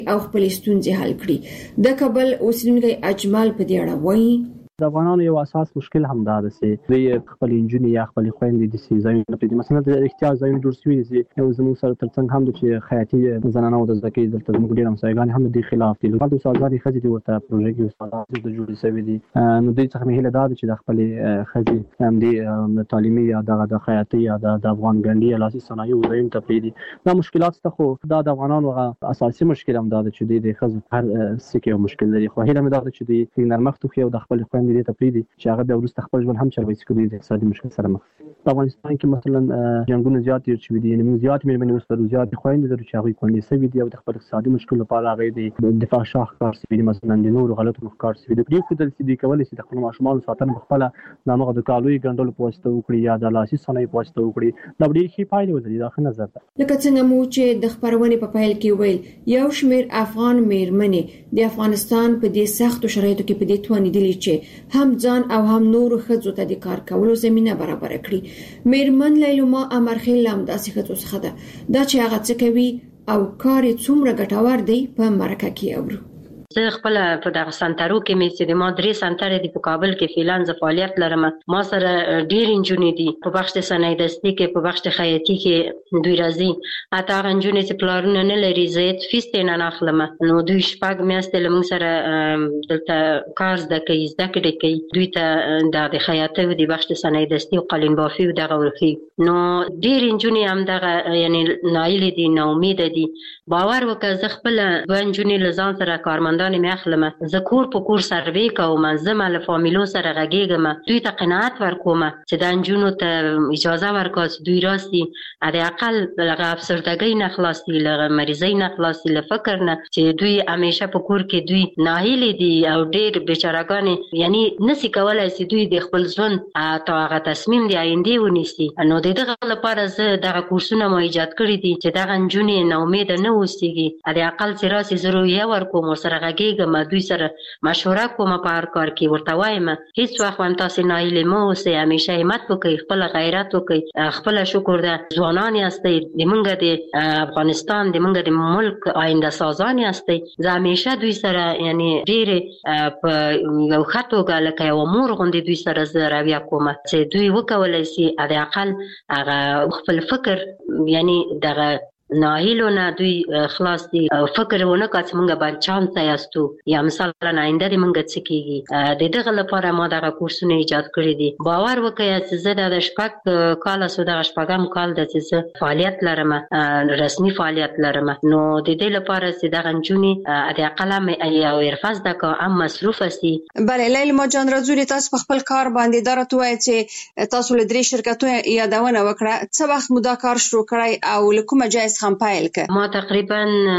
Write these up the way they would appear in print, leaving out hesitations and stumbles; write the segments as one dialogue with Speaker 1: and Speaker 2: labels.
Speaker 1: او خپل ستونزې حل کړي. د کابل اوسیدونکی اجمل په دې اړه وایي
Speaker 2: د افغانانو یو اساس مشکل هم دا ده چې دوی خپل انجونې یا خپل خويندې د سیزایونه په دې مثلا د احتیاج ځایونه جوړ شوي دي یو زموږ سره ترڅنګ هم د چې خیاطي زنانه او د زکه دلته موږ ډیر همسایګان هم د خلاف دي د سازادي خځې د ورته پروژې کې استادان د جوړ شوي دي نو دوی څخه مهله دا چې د خپل خځې هم د تعلیمي یا د خیاطي یا د افغان ګنډي لاسي صنایع زین تفریدي دا مشکلات ته خو دا د افغانانو اساسي مشکل هم دا چې د خځې هر سکه مشکل لري خو هله مې دا چې د نرمښت خو د خپل خويندې دې تفریدي چې هغه د ورسته خپل ژوند هم چلوي چې د اقتصادي مشکل سره مخ په افغانستان کې مثلا جنگونه زیات دي چې دي نو زیات مې ورسته زیات خويندې درو چې هغه کونډې سوي دي او د خپل اقتصادي مشکل لپاره هغه د دفاع شاخ کار سوي دي مثلا د نور غلطو مخکار سوي دي په خپل سي دي کولای شي د خپل ماشومان ساتنه خپل نامه د کالوي ګندل پوسټ وکړي یا د لاسي صنایع پوسټ وکړي دا ډېر ښه پایله ولري دا ښه نظر ده.
Speaker 1: لکه څنګه مو چې د خبرونې په پیل کې ویل یو شمېر افغان میرمنې د افغانستان په دې سختو شرایطو کې په دې توانیدلې چې هم ځان او هم نور ښځو ته د کار کولو زمينه برابر کړي. میرمن لیلما امرخیل هم داسې ښځو څخه ده دا چې هغه څه کوي او کار یې څومره ګټور دی په مرکه کې اورو.
Speaker 3: زه خپل په دغه سنټرو کې مې چې د ما درې سنټر دي په کابل کې فعلان ز فعالیت لرم ما سره ډیر انجونې دي په بخش د صنایع دستي کې په بخش د خیاطي کې دوی راځي اته انجونې چې پلانونه نه لري زه فیس نه اخلم نو دوی شپږ میاشتې لمن سره دلته کار زده کوي دوی ته د خیاطي د بخش د صنایع دستي او قالین بافي دغه ورخي نو ډیر انجونې هم دغه یعنی نایل دي نو امید دي باور وکړه زه خپل انجونې لزان سره کارمند مې اخلم زه کور په کور سروي کوم زما له فامیلو سره غږیږم دوی ته قناعت ورکوم چې د انجونو ته اجازه ورکړي دوی راسي د عقل لغه افسردګۍ نه خلاصي لغه مریضۍ نه خلاصي له فکر نه چې دوی همیشه په کور کې دوی ناهیلي دي او ډېر بیچارهګان یعنی نسی کولای چې دوی د خپل ژوند ته هغه تصمیم دی آینده ونیسي نو دغه لپاره زه دغه کورسونه مو ایجاد کړی دي چې دغه انجونې نو امید نه اوسېږي د عقل سره سي ضروري ورکوم سره کېږم دوی سره مشوره کوم په هر کار کې ورته وایم هیڅ وخت هم تاسو نه ایله مو سه همیشه همت وکړئ خپل غیرت وکړئ خپل شکر ده ځوانان یاستئ د منګه د افغانستان د منګه د ملک آینده سازان یاستئ زه همیشه دوی سره یعنی ډېر په یو خطو غلکه یو مور غوندې دوی سره زه راویا کوم چې دوی وکولای شي د عقل هغه خپل فکر یعنی دغه ناهیلونه دوی خلاص دي فکر ونه کاڅ مونږه باندې چانس یاستو یا مثلا آینده دې مونږ څه کیږي د دغه لپاره ما دغه کورسونه ایجاد کړی دي باور وکړئ چې زه د شپږ کال سو دغه شپږم کال د چې فعالیت لرم رسمي فعالیت لرم نو د دې لپاره چې دغه انجونې د قلم یا ورفاز د ام مصروف سي.
Speaker 4: بله لیلما جان رازوري تاسو په خپل کار باندې درته وایي چې تاسو له درې شرکتونو یادونه وکړه څه وخت مو دا کار شروع کړی او له کومه ځای
Speaker 3: ما تقریبا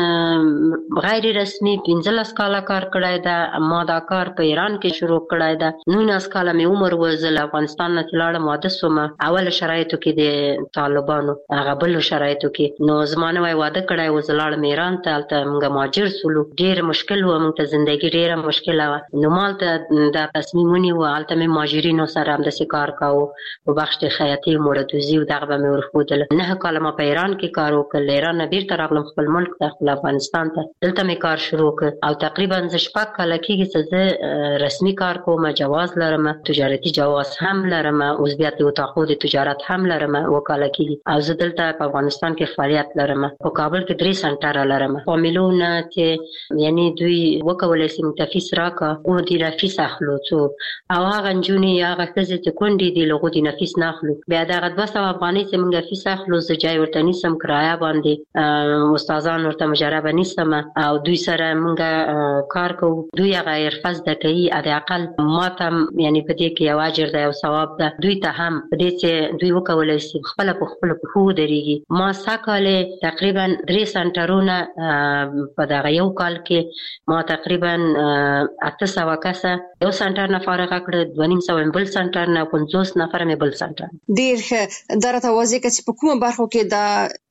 Speaker 3: غیر رسمي 15 کاله کار کړی دا ما دا کار په ایران کې شروع کړی دا 19 کاله مې عمر وزل افغانستان نه لاړم واده سوم اول شرایطو کې د طالبانو هغه بل شرایطو کې نو زمانه وای واده کړی وزلاړم ایران ته موږ مهاجر سولو ډیر مشکل و موږ ته ژوندۍ ډیره مشکل و نو مالته دا تصمیمونه و البته مې مهاجرینو سره هم د کار کاوه په بخش د خیاطي مورتوزی او دغه مې ورخودل نه کاله ما په ایران کې کار وکړ ایران بیرته راغلم خپل ملک ته خپل افغانستان ته دلته مې کار شروع کړ او تقریبا ز شپږ کاله کېږي چې رسمي کار کوم جواز لرم تجارتي جواز هم لرم عضویت اتاقو د تجارت هم لرم وکاله کېږي او زه دلته په افغانستان کې فعالیت لرم په کابل کې 3 سنټر لرم فامیلونه چې یعنی دوی وکولای شي متفیس راکا او دی رفیس اخلو څو او هغه جونې هغه څه چې کونډې دی لغو دی نفیس نه اخلو بیا دا 200 افغانۍ چې موږ فیس اخلو زه جای ورته نیسم کرایه باندې استادان ورته مجرب نیسم او دوی سره موږ کار کوو دوی هغه حرفه زده کوي د عقل ماته یعنی په دې کې یو اجر دی او ثواب ده دوی ته هم په دې چې دوی وکولای شي خپل په خپل خو درېږي ما ساکاله تقریبا 3 سنټرونه په دغه یو کال کې ما تقریبا 800 کسه یو سنټر نه فارغ کړ 200 بل سنټر نه 50 نفر مې بل سنټر
Speaker 4: ډیر درته واضح کړي په کومه برخو کې د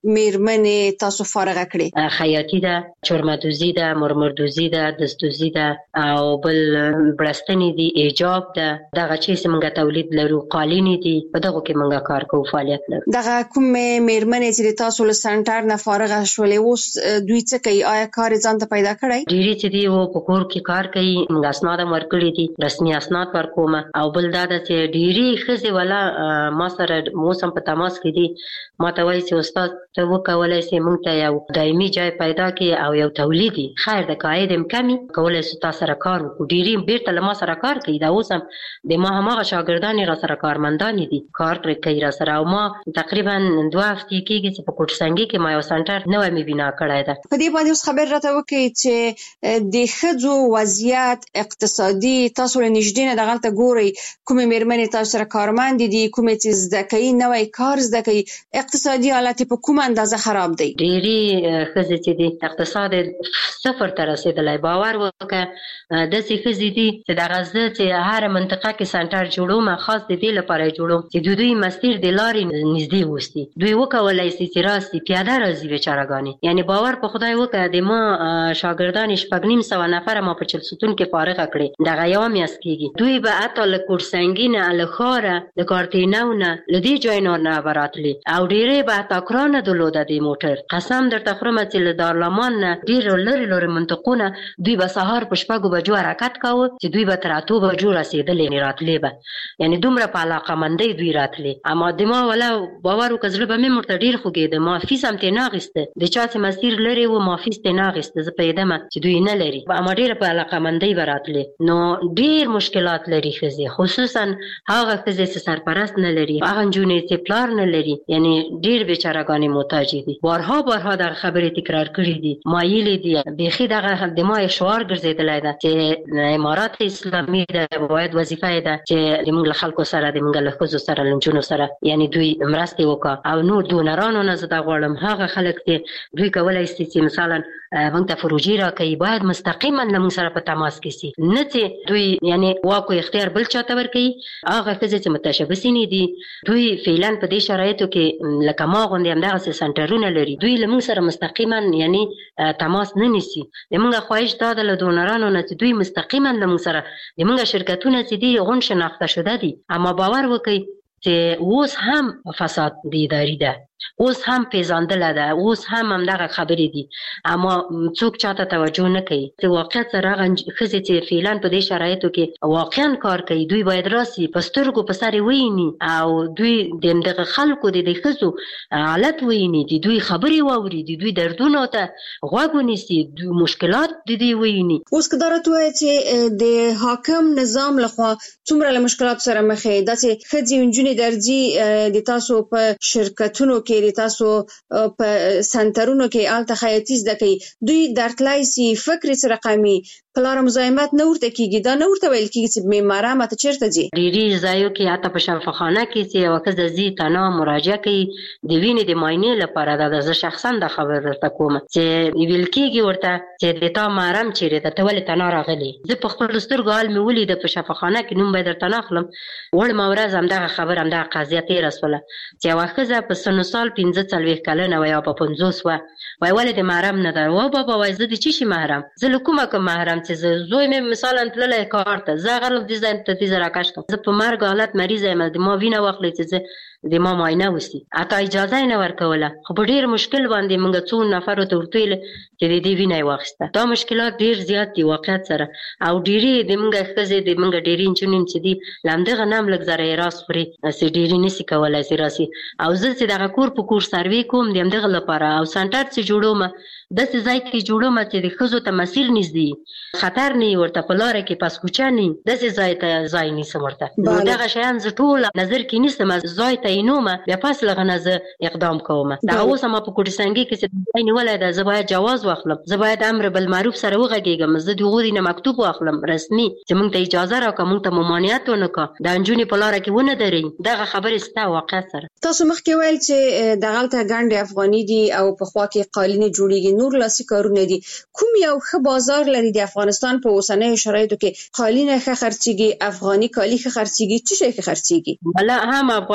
Speaker 4: میرمنې تاسو فارغه کړې؟
Speaker 3: خیاطي ده، چرمدوزي ده، مرمردوزي ده، دستوزي ده او بل بړستنې دي، ایجاب ده، دغه چې موږ تولید لرو، قالینې دي، په دغه کې موږ کار کوو، فعالیت لرو.
Speaker 4: دغه کوم میرمنې چې تاسو له سنټر نه فارغه شولې اوس دوی څه کوي؟ آیا کار ځان ته پیدا کړی؟
Speaker 3: ډیری چې دی و په کور کې کار کوي، موږ اسناد ورکړي دي، رسمي اسناد ورکوم. او بل دا چې ډیری ښځې ولا ما سره موسم په تماس کې دي، ما ته وایي چې استاد ته وکولای شي موږ ته یو دایمي ځای پیدا کړي او یو تولیدي خیر د قاعده کمی کولای شي تاسو سره کار وکړي. ډیری بیرته له ما سره کار کوي، دا اوس هم د ما همغه شاګردان را سره کارمندان دي، کار کوي را سره. او ما تقریبا 2 هفتې کېږي چې په کوټسنګي کې ما یو سنټر نوې مې بنا کړی ده.
Speaker 4: په دې باندې اوس خبر راته وکړي چې د ښځو وضعیت اقتصادي تاسو له نږدې نه دغلته ګورئ، کومې میرمنې تاسو سره کارمند دي، کومې چې زده کوي، نوی کار زده کوي، اقتصادي حالت په کومه اندازه خراب دی؟
Speaker 3: ډېری ښځې چې دي اقتصاد صفر ته رسېدلی. باور وکړه داسې ښځې دي چې دغه زه چې هره منطقه کې سنټر جوړوم، خاص د دې لپاره جوړوم چې دوی مسیر د لارې نږدې وستي، دوی وکولای شي چې راسي پیاده راځي بیچارهګانې. یعنی باور په خدای وکړه د ما شاګردان 6,500 نفر ما په چلسوتون کې فارغ کړي، دغه یو میاشت کېږي. دوی به حتی له کوټسنګي نه، له ښاره، له کارتینو نه، له دې ځای نه براتلي او ډېرې به حتی کرانه درلوده د موټر. قسم درته خورم چې له دارالمان نه ډېر لرې منطقو نه دوی به سهار په 6 بجو حرکت کاوه چې دوی به تر 8 بجو رسېدلې، راتلې به. یعنی دومره په علاقه‌مندۍ دوی راتلې. اما د ما ولا باور وکړه زړه به مې ورته ډېر خوږېده. ما فیس هم ترې نه اخیسته، د چا چې مسیر لرې و ما فیس ترې نه اخیسته، زه پوهېدمه چې دوی نه لري، اما ډېره په علاقه‌مندۍ به راتلې. نو ډېر مشکلات لري ښځې، خصوصا هغه ښځې چې سرپرست نه لري، هغه نجونې چې پلار نه لري، یعنی ډېر بیچارهګانې محتاج دي. بارها دغه خبرې تکرار کړي دي، مایلې دي. بیخي دغه د ما شعار ګرځېدلی ده چې امارات اسلامي ده باید وظیفه یې ده چې موږ له خلکو سره، د موږ له ښځو سره، له نجونو سره یعنی دوی مرستې وکړه. او نور دونرانو نه زه دا غواړم هغه خلک چې دوی کولی شي چې مثلا موږ ته فروجي راکوي باید مستقیما له موږ سره په تماس کې شي، نه چې دوی یعنی واک او اختیار بل چاته ورکوي. هغه ښځې چې متشبثینې دي دوی فعلا په دې شرایطو کې لکه ما غوندې همدغسې سنټرونه لري، دوی له موږ سره مستقیما یعنی تماس نه نیسي. د موږ خواهش دا ده له دونرانو نه چې دوی مستقیما له موږ سره، د موږ شرکتونه چې دي غون شناخته شده دي، اما باور وکړئ چې اوس هم فساد د اداري ده، اوس هم پیژندل ده، اوس هم همدغه خبرې دي، اما څوک چاته توجه نه کوي. چې واقعیت سره هغه ښځې چې فعلا په دې شرایطو کې واقعا کار کوي دوی باید راسي په سترګو په سر ویني او دوی د دغه خلکو د ښځو حالت ویني، د دوی خبرې واوري، د دوی دردونو ته غوږ ونیسي، دوی مشکلات د دوی ویني.
Speaker 4: اوس که دا راته ووایه چې د حاکم نظام لخوا څومره له مشکلاتو سره مخ یې، داسې ښځې نجونې درځي د تاسو په شرکتونو کې، د تاسو په سنټرونو کې هلته خیاطي زده کوي، دوی درتلی سي فکر سره رقمي پلار مزاحمت نه ورته کېږي، دا نه ورته ویل کېږي چې معماره ماته چېرته ځي؟
Speaker 3: ډېرې ځایو کې حتی په شفاخانه کې چې یوه ښځه ځي تنها مراجعه کوي د وینې د معاینې لپاره. دا زه شخصا دا خبر درته کوم چې ویل کېږي ورته چې د تا محرم چېرې ده، ته ولې تنها راغلې؟ زه په خپلو سترګو حال مې ولیده په شفاخانه کې، نوم به درته نه اخلم. وړمه ورځ همدغه خبر همدغه قضیه تېره شوله چې یوه ښځه په سن و سال 45 کلنه وه یا په 50 وه، وایي ولې د محرم نه ده؟ وا بابا وایي زه د څه شي محرم؟ زه له کومه کوم محرم چې زوی مې مثلا تللی کار ته، زه هغه دې ځای ته دې زه راکش کړم، زه په مرګ حالت مریضه یم، د ما وینه واخلئ چې زه د ما معاینه وسي، حتی اجازه یې نه ورکوله. خو په ډېر مشکل باندې موږ څو نفرو ته ورته ویل چې د دې وینه یې واخیسته. دا مشکلات ډېر زیات دي واقعیت سره، او ډېرې د موږ ښځې د موږ ډېرې نجونې چې دي له همدغه نه هم لږ ذره یې راس خوري چې ډېرې نسي کولی چې راسي. او زه چې دغه کور په کور سروې کوم د همدغه لپاره، او سنټر چې جوړوم داسې ځای کې جوړوم چې د ښځو ته مسیر نږدې خطر نه وي ورته، په لاره کې پس کوچه نه وي، داسې ځای ته ځای نیسم ورته. نو دغه شیان زه ټول نظر کې نیسم، ځای ته یې نومه بیا پس لغه نه زه اقدام کوم. دغه اوس ما په کوټسنګي کې چې ځای نیولی ده، زه باید جواز واخلم، زه باید امر بالمعروف سره وغږېږم، زه د هغوی نه مکتوب واخلم رسمي چې موږ ته اجازه راکړه، موږ ته ممانعت ونه کړه، دا نجونې په لاره کې ونه درېږي. دغه خبرې سته واقعیت سره.
Speaker 4: تاسو مخکې ویل چې دغلته ګنډې افغاني دي او پخوا کې قالینې جوړېږي، نور لاسي کارونه دي. کوم یو ښه بازار لري د افغانستان په اوسنیو شرایطو کې؟ قالینه ښه خرڅېږي، افغاني کالي ښه خرڅېږي، څه شی ښه خرڅېږي؟
Speaker 3: بله هم افغاني کالي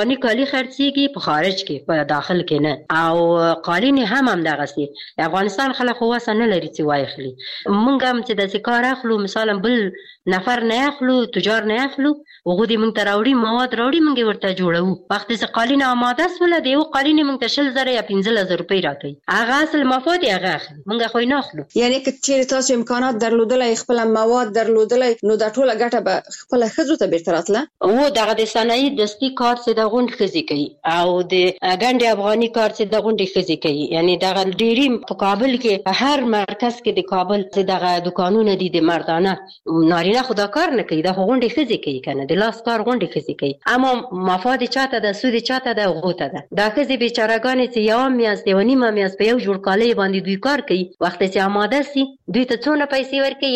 Speaker 3: کې خرڅيږي په خارج کې په داخل کې نه او قالین هم دغسي افغانستان خلک خو واسه نه لري چې وایخلي مونږ هم چې د کار اخلو مثلا بل نفر نه اخلو تجار نه اخلو وګو دې مونږ ته راوړي مواد راوړي مونږ ورته جوړو وخت چې قالین آماده سول دی او قالین مونږ ته 10000 یا 15000 روپۍ راکړي هغه اصل مفاد هغه اخلي مونږ خو نه اخلو
Speaker 4: یعنی که چیرې تاسو امکانات درلودلای خپل مواد درلودلای نو د ټوله ګټه به خپل خزو ته بیرته راتله
Speaker 3: او دغه د صنایع دستی کار چې د غونډ خزي کوي او د ګنډ افغاني کار چې د غونډ خزي کوي یعنی دغه ډيري په کابل کې هر مرکز کې د کابل چې دغه دکانونه دي د مردانه نارینه خدا کار نه کوي د غونډ خزي کوي کنه د لاس کار غونډ خزي کوي اما مفاد چاته د سود چاته د غوته ده دا خزي بیچارهګان چې یو میاس دیونی میاس په یو جوړ کالي باندې دوی کار کوي وخت چې آماده سي دوی ته څونه پیسې ورکړي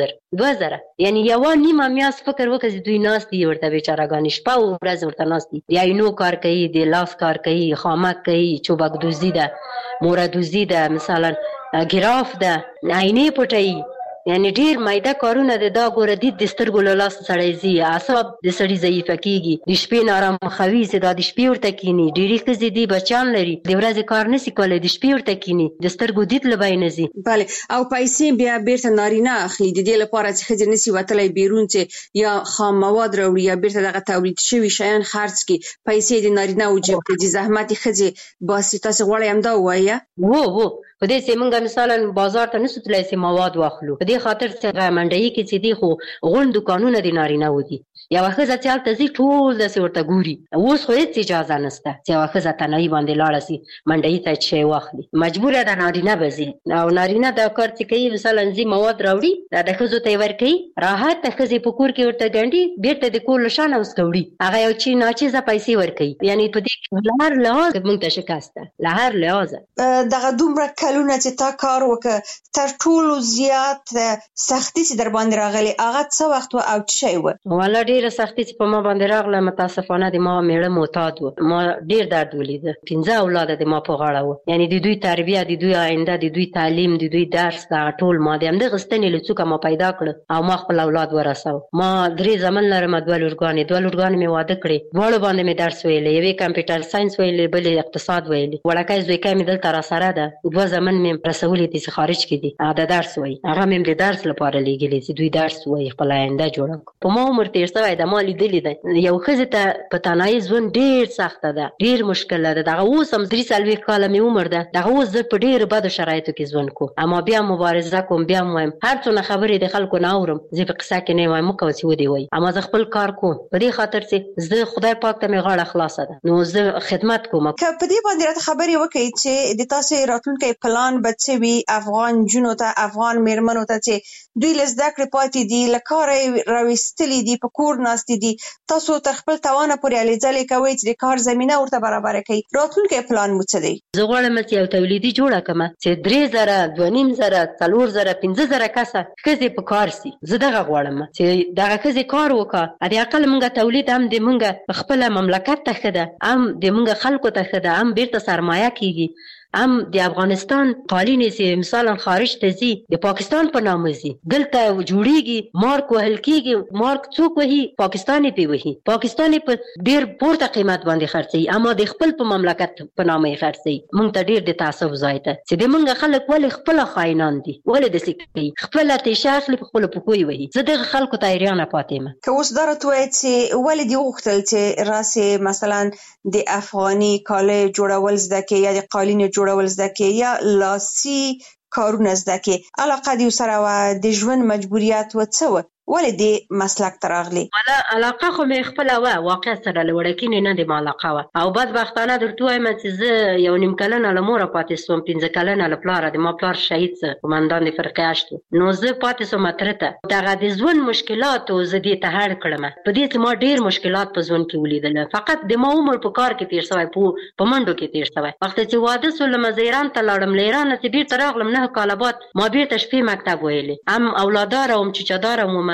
Speaker 3: 1.5 یعنی یو نیمه میاس فکر وکړي دوی ناس دي ورته بیچارهګان شپه او ورځ ورته ناس دي یا نو کار کوي د لاس کار کوي خامک کوي چوبک دوزی ده مور دوزی ده مثلا ګراف ده عینې پټي یعنی ډیر مایده کارونه د ګوره د سترګو له لاس سړی زی اعصاب د سړی ضعیف کیږي د شپې نارام خوي چې د شپې ورته کینی ډیری کزي دی بچان لري د ورځې کار نسی کولای د شپې ورته کینی د سترګو دید لبای نزي
Speaker 4: bale او پیسې بیا بیرته نارینه اخلي د دې لپاره چې خځې نسی وتلای بیرون چې یا خام مواد راوړي یا بیرته دغه تولید شوی شیان خرڅ کی پیسې د نارینه او جیب کې د زحمت خځې باسي تاسو غواړئ هم دا وایي
Speaker 3: وو په دې چې موږ مثلا بازار ته نسو تلای سي مواد واخلو په دې خاطر چې منډي کې چې دی خو غون دکانونه دي نارینه ودی یا واخه ځل ته زی ټول د ورته ګوري اوس خو هیڅ اجازه نشته چې واخه ځته نه باندې لاړ سي منډي ته شي واخلي مجبور ده نارینه بزي او نارینه دا کار چې کوي مثلا زی مواد راوړي د خزو ته ور کوي راحت ته خزي په کور کې ورته ګنډي بیرته د کور لشان اوس کوي هغه یو چی ناچیزه پیسې ور کوي یعنی په دې لهر لحاظ موږ ته شکاسته لهر لحاظ
Speaker 4: دغه دومره کلونه چې تا کار وکړ تر ټولو زیات سختي چې در باندې راغلي هغه څه وخت او څه شی و
Speaker 3: ولا ډیره سختي چې په ما باندې راغله متاسفانه د ما میړه معتاد و ما ډیر درد ولید 15 اولاد د ما په غاړه و یعنی د دوی تربیه د دوی آینده د دوی تعلیم د دوی درس دا ټول ما د همدغه غستنې لڅوکه ما پیدا کړ او ما خپل اولاد ورساو ما درې زمن لرم دوه لورګانې می واده کړې دوه باندې می درس ویلې یوې کمپیوټر ساينس ویلې بلې اقتصاد ویلې وړکای زوی کمی دلته را سره ده دوه زمن می رسولې دي خارج کې دي دا درس وای هغه مم د درس لپاره لګلې چې دوی درس وای خپل آینده جوړ په ما عمر تیر شوی د مالی دلی ده یو خزه ته په تنهایی ژوند ډیر سخت ده ډیر مشکل ده دغه اوس هم 3 کال می عمر ده دغه اوس په ډیر بد شرایطو کې ژوند کو اما بیا مبارزه کوم بیا وایم هر څونه خبرې د خلکو نه اورم زه په قصه کې نه وایم کوم څه ودی وای اما زه خپل کار کوم په دې خاطر چې زه خدای پاک ته می غاړه خلاصه ده نو زه خدمت کوم
Speaker 4: که په دې باندې خبرې وکړي چې د تاسو راتلونکي پلان بچوي افغان جنو ته افغان میرمنو ته چې دوی لزده کړې پاتې دي لکه راوستلې دي په کور ناست دي تاسو تر خپل توانه پورې الیزلې کوي چې د کار زمينه ورته برابر کړي راتلونکي پلان مو څه دی
Speaker 3: زه غواړم چې یو تولیدي جوړه کړم چې 3000 2500 4000 5000 کسه خزي په کار سي زه دغه غواړم چې دغه خزي کار وکړه د اقل منګه تولید هم د منګه خپل مملکت ته خده هم د منګه خلکو ته خده هم بیرته سرمایه کیږي هم د افغانستان قالین چې مثلا خارج ته زی د پاکستان په نامه زی دلته جوړیږي مارک وهل کیږي مارک څوک وهي پاکستاني پی وهي پاکستاني په ډیر پورته قیمت باندې خرڅي اما د خپل په مملکت په نامه خرڅي مونږ ته ډیر د تعصب ځای ته چې د مونږ خلک ولې خپل خاینان دي ولې د سکی خپل ته شاخ په خپل پکوي وهي زه د خلکو ته ایرانه پاتېم
Speaker 4: که اوس درته وایي چې ولې دی وختل چې راسه مثلا د افغاني کاله جوړول زده کې یا د قالین جوړول زده کې یا لاسي کارونه زده کې علاقه دی سره و د ژوند مجبوریت و څه و ولې دې مسلک تراغلی
Speaker 3: ولا علاقه خو مې خپل و واقع سره لوړکینې نه د علاقه و او بدبختانه درته وایم چې زه یو نیم کلن له مور پاتې سوم 15 کلن له پلار د ما پلار شهید څه قومندان د فرقې اشتو نو زه پاتې سوم ترته دغه د ژوند مشکلات او زه دې ته هر کړم په دې چې ما ډیر مشکلات په ژوند کې ولیدل فقط د ما عمر په کار کې تیر شوی په منډو کې تیر شوی وخت چې واده سول مزیران ته لاړم لیران چې بیرته راغلم 9 کال بعد ما بیرته شپې مکتب ویلې ام اولادار او چچادار مو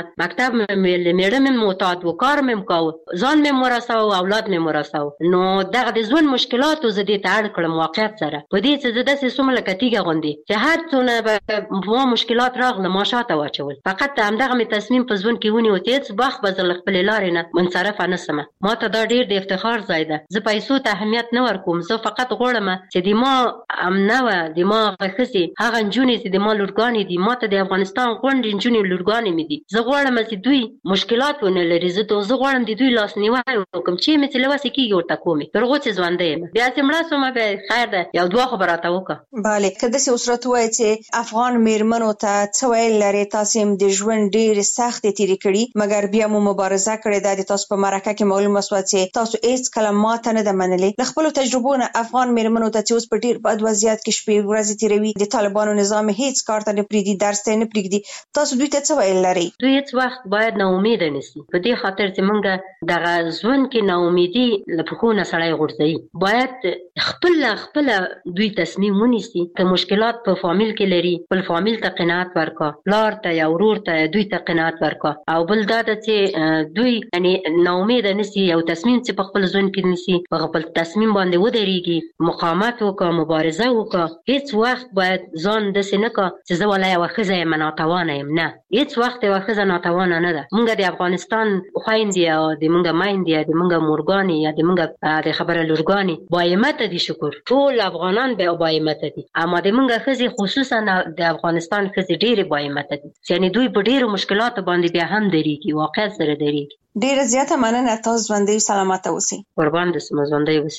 Speaker 3: مکتب میړه مې معتاد و، کار مې کاوه، ځان مې مرساو، اولاد مې مرساو. نو دغه د ژوند مشکلاتو زه دې ته اړ کړم واقعیت سره په دې چې زه داسې څومره لکه تیږه غوندې چې هر څونه ما مشکلات راغله ما شاته واچول. فقط همدغه مې تصمیم په ژوند کې ونیو چې هېڅ وخت به زه له خپلې لارې نه منصرفه نه سم. ما ته دا ډېر د افتخار ځای ده. زه پیسو ته اهمیت نه ورکوم، زه فقط غواړم چې د ما امنه وه، د ما هغه ښځې هغه نجونې چې د ما لورګانې دي، ما ته د افغانستان غونډې نجونې لورګانې مې دي، زه غواړم چې دوی مشکلات ونه لري. زه غواړم د دوی لاسنیوی وکړم، چې مې چې له وسې کېږي ورته کومې تر هغو چې ژوندی یم. بیا چې مړه شومه بیا خیر ده، یو دوه خو به راته وکړه.
Speaker 4: بله، که داسې اوس راته ووایې چې افغان میرمنو ته څه ویل لرې؟ تاسې هم د ژوند ډېرې سختې تېرې کړي مګر بیا مو مبارزه کړې ده. د تاسو په مرکه کې معلومه شوه چې تاسو هېڅ کله ماته نه ده منلې. له خپلو تجربو نه افغان میرمنو ته چې اوس په ډېر بد وضعیت کې شپې ورځې تېروي، د طالبانو نظام هېڅ کار ته نه پرېږدي، درس ته نه پرېږدي، تاسو دوی ته څه ویل لرئ؟
Speaker 3: دوی هېڅ وخت باید ناامیده نشي، په دې خاطر چې موږ دغه ژوند کې ناامیدي له پښو نه سړی غورځوي. باید خپله دوی تصمیم ونیسي. که مشکلات په فامیل کې لري، خپل فامیل ته قناعت ورکړه، پلار ته یا ورور ته دوی ته قناعت ورکړه. او بل دا ده چې دوی یعنی ناامیده نشي، یو تصمیم چې په خپل ژوند کې نیسي په خپل تصمیم باندې ودرېږي، مقاومت وکړه، مبارزه وکړه. هېڅ وخت باید ځان داسې نه کړه چې زه والا یوه ښځه یم ناتوانه یم. نه، هېڅ وخت یوه ښځه ناتوانه نه ده. موږ د افغانستان خویندې یا د موږ میندې یا د موږ مورګانې یا د موږ د خبره لورګانې باهمته دي. شکر ټول افغانان باهمته دي، اما د موږ ښځې خصوصا د افغانستان ښځې ډېرې باهمته دي، یعنې دوی په ډېرو مشکلاتو باندې بیا هم درېږي، واقعیت سره درېږي.
Speaker 4: ډېره زیاته مننه. تاسو ژوندۍ سلامته اوسئ.
Speaker 3: قربان دې شم، ژوندۍ اوسئ.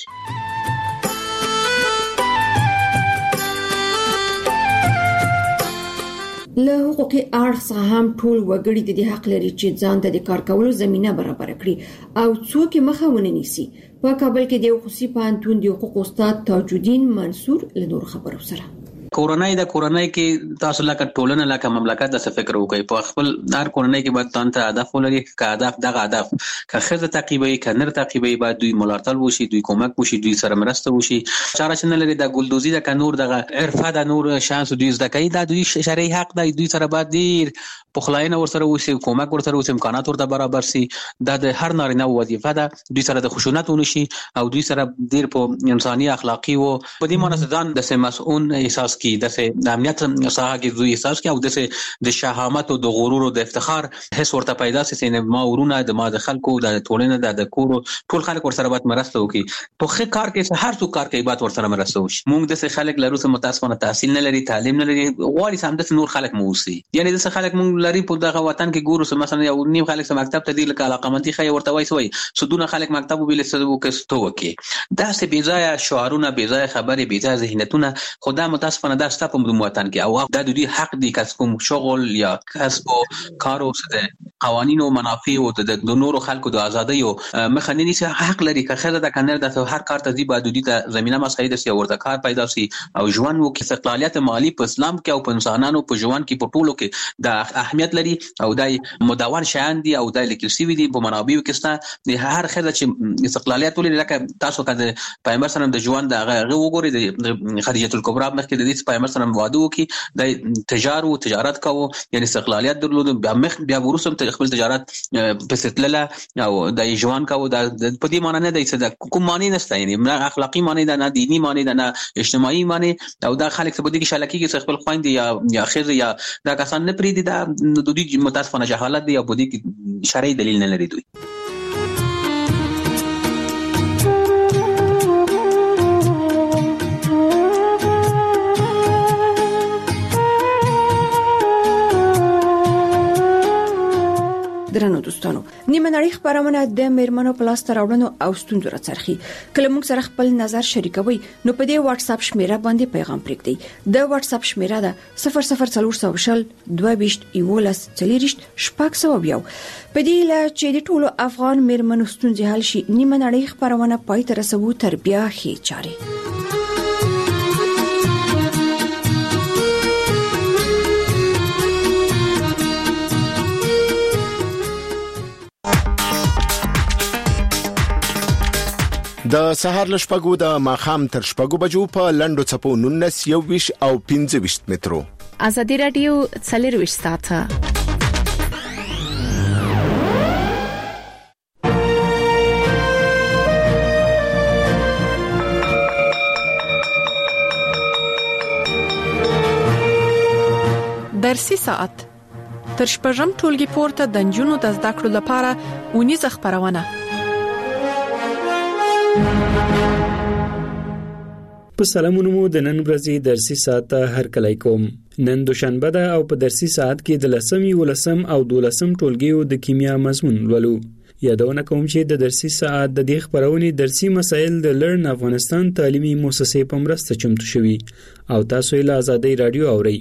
Speaker 1: له حقوقي اړخ څخه هم ټول وګړي د دې حق لري چې ځان ته د کار کولو زمينه برابر کړي او څوک مخه ونه نیسي. په کابل کې د خصوصي پوهنتون د حقوق استاد تاج الدین منصور له نور خبرو سره
Speaker 5: کورنۍ کې تاسو لکه ټولنه لکه مملکت د فکر وکړي په خپل هر کورنۍ کې باید تاسو ته هدف ولري. که هدف دغه هدف که خزه تعقیبوي کنر تعقیبوي باید دوی ملاتړ وشي، دوی کومک وشي، دوی سره مرسته وشي. چاره چې نه لري د ګلدوزي د کنور دغه عرفه د نور شانس دوی زده کوي، دا دوی شرعي حق دی. دوی سره باید ډیر پخلاینه ورسره وشي، کومک ورسره وشي، امکانات ورته برابر شي. دا د هر نارینه وظیفه ده. دوی سره د خشونت ونشي او دوی سره ډیر په انساني اخلاقی او په دې معنی ځان د مسؤل احساس کی د امنیت ساحه کې دوی احساس کی او د شهامت او د غرور او د افتخار حس ورته پیدا شي چې ما ورونه د ما د خلکو د ټولنه د کور ټول خلک ورسره باید مرسته وکړي. په ښه کار کې هر څوک کار کوي باید ورسره مرسته وشي. موږ د خلک لرو چې متاسفانه تحصیل نه لري، تعلیم نه لري، غواړي سم د نور خلک موسی. یعنی د خلک موږ لري په دغه وطن کې ګورو چې مثلا یو نیم خلک چې مکتب ته دی لکه علاقمندي خي ورته وایي سودونه خلک مکتب وبیل سدو کستو وکي. دا څه بي ځای شعارونه، بي ځای خبرې، بي ځای ذهنیتونه خدا متاسفانه دا ستاسو په وطن کې او دا د دې حق دی کسب شغل یا کسب کارو سره قوانینو منافع او د نورو خلکو د ازادۍ او مخنیوي سره حق لري. که خزه د کنر د هر کار ته دی باید د زمينه مساعده سي ورته کار پیدا سي او ژوند وکړي. استقلالیت مالی په اسلام کې او په انسانانو په ژوند کې په ټولو کې د اهمیت لري او د مدون شان دي او د لیکل وی دي په منابعو کې ست د هر خزه چې استقلالیت ولري. لکه تاسو کده پیغمبر سره د ژوند هغه وګوري د خدیجه الکبرى مخکې د دې پیغمبر سره واده وکي د تجارت کوو، یعنی استقلالیت درلود. بیا ورسره خپل تجارت پسټله او د ژوند کوو. د په دې معنی نه دی چې د کوم معنی نشته، یعنی نه اخلاقی معنی ده، نه دینی معنی ده، نه اجتماعي معنی. او دا خلک څه بده کې شلکی کې خپل خويند یا خیر یا دا کسان نه پریدي. دا د دوی متاسفانه جهالت دی او بده کې شرعي دلیل نه لري. دوی
Speaker 1: درنو دوستانو، نیمه نړۍ خبرونه د میرمنو پلاستر راوړنو او ستونزو راڅرخي. کله موږ سره خپل نظر شریکوي نو په دې واتس اپ شمیره باندې پیغام پرېږدئ. د واتس اپ شمیره ده 00400 22 11 40 شپږ. په دې لا چې د ټولو افغان میرمنو ستونزې حل شي، نیمه نړۍ خبرونه پای ته رسوو تر بیا هي چاري.
Speaker 6: د سهار لشپګو د ماخام تر شپګو بجو په لندو چپو 19 21 او 25 مترو.
Speaker 7: ازادي رادیو 24 ساعته درسي ساعت تر شپږم ټولګي پورته د نجونو د زده کړو لپاره ونیزه خبرونه.
Speaker 8: په سلامونو مو د نن ورځې درسي ساعت هر کله کوم. نن دوشنبه ده او په درسي ساعت کې د 10 او 12 ټولګیو د کیمیا مضمون ولولو. یادونه کوم چې د درسي ساعت د دې خبرونې درسي مسایل د لرن افغانستان تعلیمي مؤسسې په مرسته چمتو شوي او تاسو یې له آزادۍ رادیو اورئ.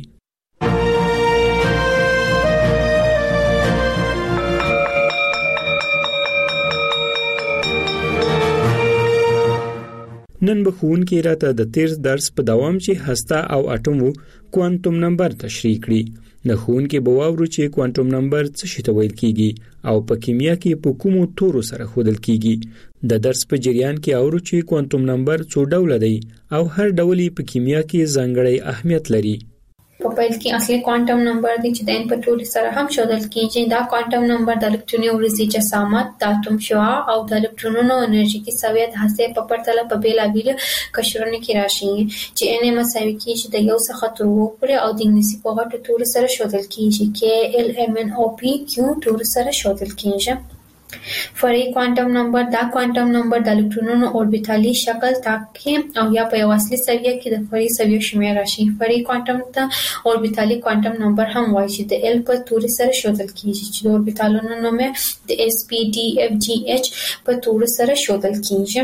Speaker 8: نن به ښوونکي راته د تیر درس په دوام چې هسته او اټوم کوانټم نمبر تشریح کړي. د ښوونکي به واورو چې کوانټم نمبر څه شی ته ویل کیږي او په کیمیا کې په کومو تورو سره ښودل کیږي. د درس په جریان کې اورو چې کوانټم نمبر څو ډوله دی او هر ډول په کیمیا کې ځانګړی اهمیت لري.
Speaker 9: په پیل کې اصلي کوانټم نمبر دی چې د ان په ټولي سره هم ښودل کیږي. دا کوانټم نمبر د الکتروني ورځي جسامت، د اټوم شعاع او د الکترونونو انرژیکي سویه د هسته په پرتله په بیلابیل قشرونو کې راشي چې ان مساوي کیږي د یو څخه تر 2 پورې او د انګلیسي په غټو تورو سره ښودل کیږي کې ال ام ان او پی کیو تورو سره ښودل کیږي. فرعي کوانټم نمبر دا کوانټم نمبر د الکترونونو اوربیتالي شکل ټاکي او یا په یو اصلي سویه کې د فرعي سویو شمېر راشي. فرعي کوانټم ته اوربیتالي کوانټم نمبر هم وایي چې د ال په توري سره ښودل کیږي چې د اوربیتالونو نوم د اس پی ډي اف جی ایچ په توري سره ښودل کیږي.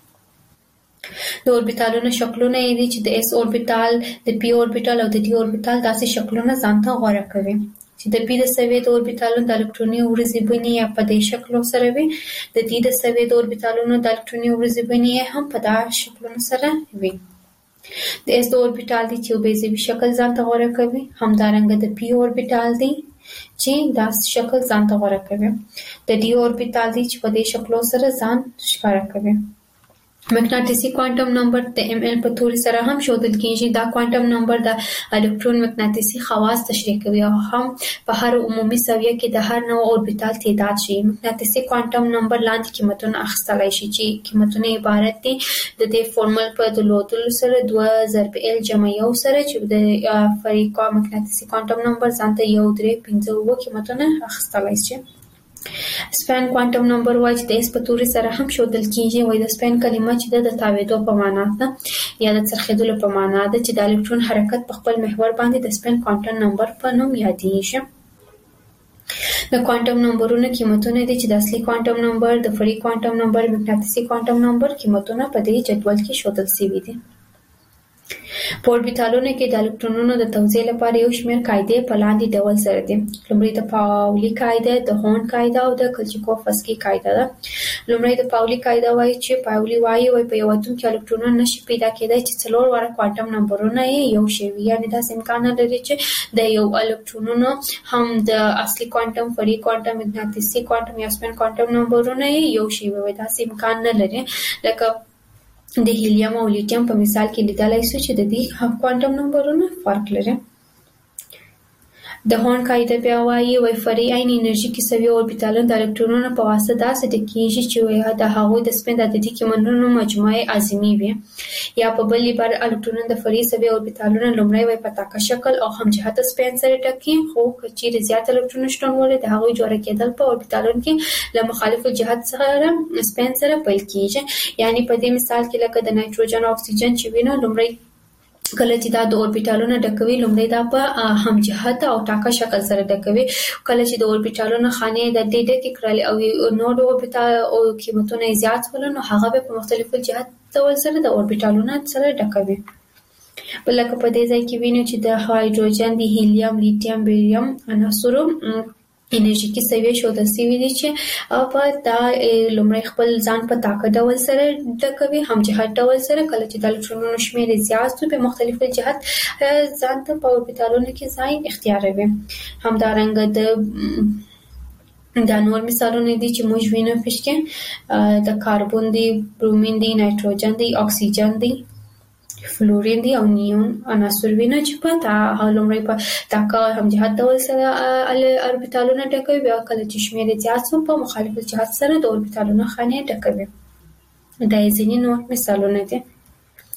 Speaker 9: د اوربیتالونو شکلونه یې دي چې د اس اوربیتال، د پی اوربیتال او د ډي اوربیتال داسې شکلونه ځانته غوره کوي چې د پی د سویې د اوربیتالونو د الکتروني ورځې بڼې یا په دې شکلو سره وي، د ډي د سویې د اوربیتالونو د الکتروني ورځې بڼې هم په دا شکلونو سره وي. د اس د اوربیتال دی چې بیضوي شکل ځانته غوره کوي، همدارنګه د پی اوربیتال دی چې دا شکل ځانته غوره کوي، د ډي اوربیتال دی چې په دې شکلو سره ځان ښکاره کوي. مقناطیسي کوانټم نمبر د ام ال په توري سره هم ښودل کیږي. دا کوانټم نمبر د الکترون مقناطیسي خواص تشریح کوي او هم په هر عمومي سویه کې د هر نوع اوربیتال تعداد شي. مقناطیسي کوانټم نمبر لاندې قیمتونه اخیستلای شي چې قیمتونه عبارت دي د دې فورمول په درلودلو سره 2 ضرب ال جمع 1 سره چې د فرعي مقناطیسي کوانټم نمبر ځانته 1 3 5 9 قیمتونه اخیستلای شي. سپین کوانټم نمبر وایي چې د اس په توري سره هم ښودل کیږي. وایي د سپین کلمه چې د تاویدو په معنا ده یا د څرخېدلو په معنا ده چې د الکترون حرکت په خپل محور باندې د سپین کوانټم نمبر په نوم یادېږي. د کوانټم نمبرونو قیمتونه دي چې د اصلي کوانټم نمبر، د فرعي کوانټم نمبر، مقناطیسي کوانټم نمبر قیمتونه په دې جدول کې ښودل شوي دي. په اوربیتالونو کې د الکترونونو د توزیع لپاره یو شمېر قاعدې په لاندې ډول سره دي. لومړی د پاولي قاعده، د هورن قاعده او د کلچیکوفسکي قاعده ده. لومړی د پاولي قاعده وایي چې پاولي وایي په یو اتوم کې الکترونونه نشي پیدا کېدای چې 4 وړه کوانټم نمبرونه یې یو شی وي، یعنې داسې امکان نه لري چې د یو الکترونونو هم د اصلي کوانټم، فرعي کوانټم، مقناطیسي کوانټم یا سپین کوانټم نمبرونه یې یو شی وي. داسې امکان نه لري. لکه د هیلیم او لیتیم په مثال کې لیدلای شو چې د دې کوانټم نمبرونه فرق لري. د هورن قاعده بیا وایي فرعي عین انرژي کې سوي اوربیتالونه د الکترونونو په واسطه داسې ډکېږي چې د هغوی د سپین د عددي قیمتونو مجموعه اعظمي وي. یا په بل عبارت الکترونونه د فرعي سوي اوربیتالونو لومړی په تاکه شکل او همجهته سپین سره ډکي، خو که چیرې زیات الکترونونه شتون ولري د هغوی جوړه کېدل په اوربیتالونو کې له مخالفو جهت سره سپین سره پیل کیږي. یعنی په دې مثال کې لکه د نایتروجن او اکسیجن چې وینو، لومړی کله چې دا د اوربیتالونو ډکوي لومړی دا په همجهته او ټاکه شکل سره ډکوي. کله چې د اوربیتالونو خانې د دې ډکې کړلې او نور اوربیتال او قیمتونه زیات ول نو هغه به په مختلفو جهت ډول سره د اوربیتالونو سره ډکوي. بلکې په دې ځای کې وینو چې د هایدروجن، د هیلیم، لیتیم، بیریم عناصرو انرژیکي سویې ښودل شوي دي چې په دا لومړی خپل ځان په طاقه ډول سره ډکوي، همجهت ډول سره. کله چې د الکترونونو شمېر زیات وي په مختلفو جهت ځان ته په اوربیتالونو کې ځای اختیاروي. همدارنګه دا نور مثالونه دي چې موږ وینو پکې د کاربن دی، برومین دی، نایتروجن دی، اکسیجن دی، فلورین دی او نیون عناصر وینو چې په لومړی په طاقه همجهت ډول سره اوربیتالونه ډکوي، بیا کله چې شمېر زیات شي په مخالف جهت سره د اوربیتالونو خانې ډکوي. دا ځینې نور مثالونه دي.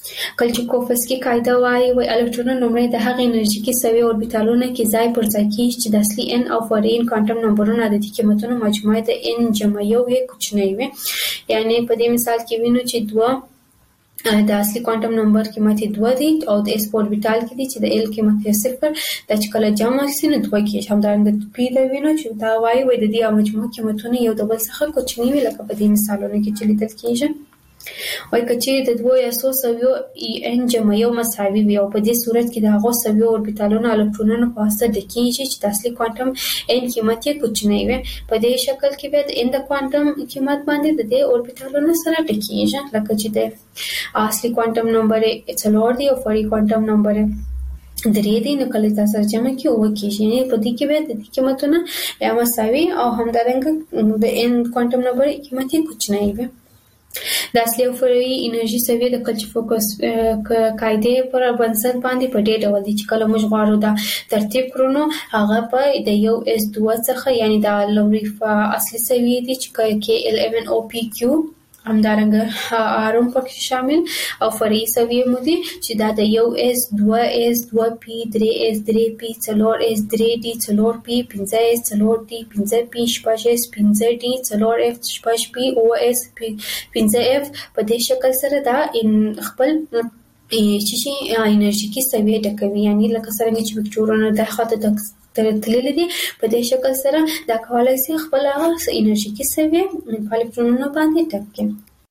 Speaker 9: کلچکوفسکي قاعده وايي الکترونونه لومړی د هغې انرژیکي سوي اوربیتالونو کې ځای پر ځای کیږي چې د اصلي n او فرعي n کوانټم نمبرونو عددي قیمتونو مجموعه د n جمع یو یې کوچنی وي. یعنی په دې مثال کې وینو چې دوه د اصلي کوانټم نمبر قیمت 2 دی او د s په اوربیتال کې دی چې د l قیمت 0 د چې کله جمع شي نو 2 کېږي. همدارنګه د p د وینو چې دا وايي د دې مجموعه قیمتونه یو د بل څخه کوچنی وي لکه په دې مثالونو کې چې لیدل کېږي. وای کچې د 2 یا 100 سویو n جمع یو مساوي وي او په دې صورت کې د هغو سویو اوربیتالونو الکترونونو په واسطه ډکېږي چې د اصلي کوانټم n قیمت یې کوچنی وي. په دې شکل کې بیا د n د کوانټم قیمت باندې د دې اوربیتالونو سره ډکېږي لکه چې د اصلي کوانټم نمبر 4 دی او فرعي کوانټم نمبر 3 دی. نو کله تاسو جمع کې او کېږي په دې کې به د قیمتونو یا مساوي او همدارنګه د n کوانټم نمبر قیمت یې کوچنی وي. د اصلي او فرعي انرژي سوي د کلچفوکس قاعده پر بنسټ باندې په دې ډول دي چې کله موږ غواړو دا ترتیب کړو هغه په د یو s2 څخه یعنی د لومړي اصلي سوي دي چې K11OPQ همدارنګه اروم پکې شامل او فرعي سوي مو دي چې دا د یو s 2s 2p 3s 3p 4s 3d 4p 5s 4d 5p 6s 5d 4f 6p os 5f په دې شکل سره دا خپل چې انرژیکي سوي ډکوي. یعنی لکه څنګه چې وکټورونه د خاطر تللی دي په دې شکل سره دا کولای شي خپل انرژیکي سوي په الکترونونو باندې ډک کړي.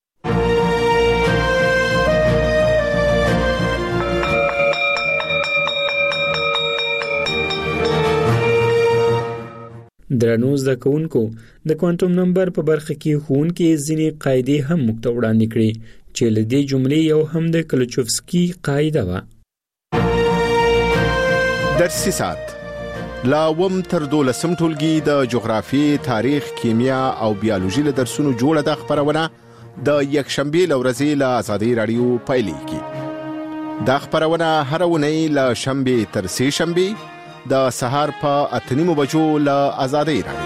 Speaker 8: درنو زده کوونکو د کوانټم نمبر په برخه کې ښوونکي ځینې قاعدې هم موږ ته وړاندې کړې چې له دې جملې یو هم د کلچوفسکي قاعده وه.
Speaker 6: درسي ساعت لا وم تر 12 ټولګي د جغرافي، تاریخ، کیمیا او بیولوژي له درسونو جوړه د خبرونه د یکشنبه لورځي له آزادۍ رادیو پایلې کی. دا خبرونه هر ونې له شنبه تر سه شنبه د سهار په 8:30 بجو له آزادۍ رادیو.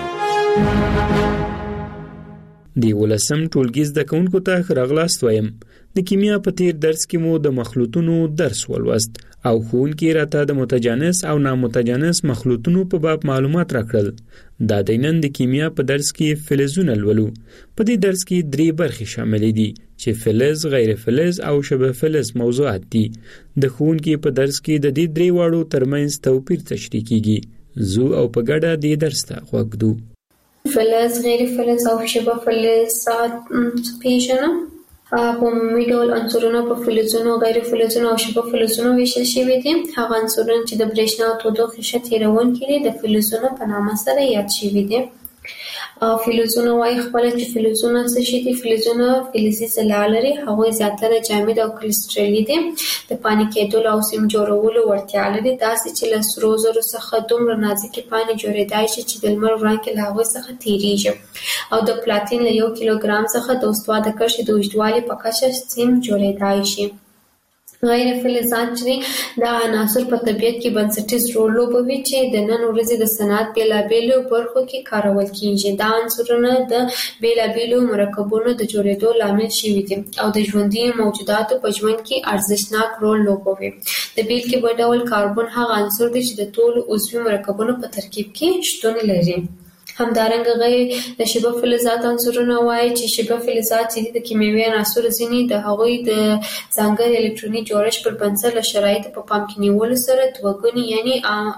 Speaker 8: دی ولسم ټولګي زده کوونکو ته راغلاست وایم. د کیمیا په تیر درس کې مو د مخلوطونو درس ولوست او ښوونکي راته د متجانس او نامتجانس مخلوطونو په باب معلومات راکړل. دا د نن د کیمیا په درس کې فلزونه لولو. په دې درس کې 3 برخې شامل دي چې فلز، غیر فلز او شبه فلز موضوعات دي. د ښوونکي په درس کې د دې 3 واړو ترمنځ توپیر تشریح کیږي. زو او په ګډه دې درس ته غوږ
Speaker 9: فلز، غیر فلز او شبه فلز پیژنه. په عمومي ډول عنصرونه په فلزونو، غیر فلزونو او شبه فلزونو ویشل شوي دي. هغه عنصرونه چې د برېښنا او تودوخې ښه تیروونکي دي د فلزونو په نامه سره یاد شوي دي. فلزونه وايي خپل چې فلزونه څه شي دي. فلزونه فلزي ځلا لري. هغوی زیاتره جامد او کریسټالي دي. د پانې کېدلو او سیم جوړولو وړتیا لري، داسې چې له سرو زرو څخه دومره نازکې پانې جوړېدای شي چې د لمر وړانګې له هغوی څخه تیریږي. او د پلاتین له 1 کیلوګرام څخه د استوا د کرښې د اوږدوالي په کچه سیم جوړېدای شي. غیر فلزات چې دا عناصر په طبیعت کې بنسټیز رول لوبوي چې د نن ورځې د صنعت بیلابیلو برخو کې کارول کیږي. دا عنصرونه د بیلابیلو مرکبونو د جوړېدو لامل شوي دي او د ژوندي موجوداتو په ژوند کې ارزښتناک رول لوبوي. د بیلګې په ډول کاربن هغه عنصر دی چې د ټولو عضوي مرکبونو په ترکیب کې شتون لري. همدارنګه غیر د شبه فلزات عنصرونه وايي چې شبه فلزات چې د کیمیاوي عناصرو ځینې د هغوی د ځانګړي الکتروني جوړښت پر بنسټ له شرایطو په پام کې نیولو سره دوهګوني یعنی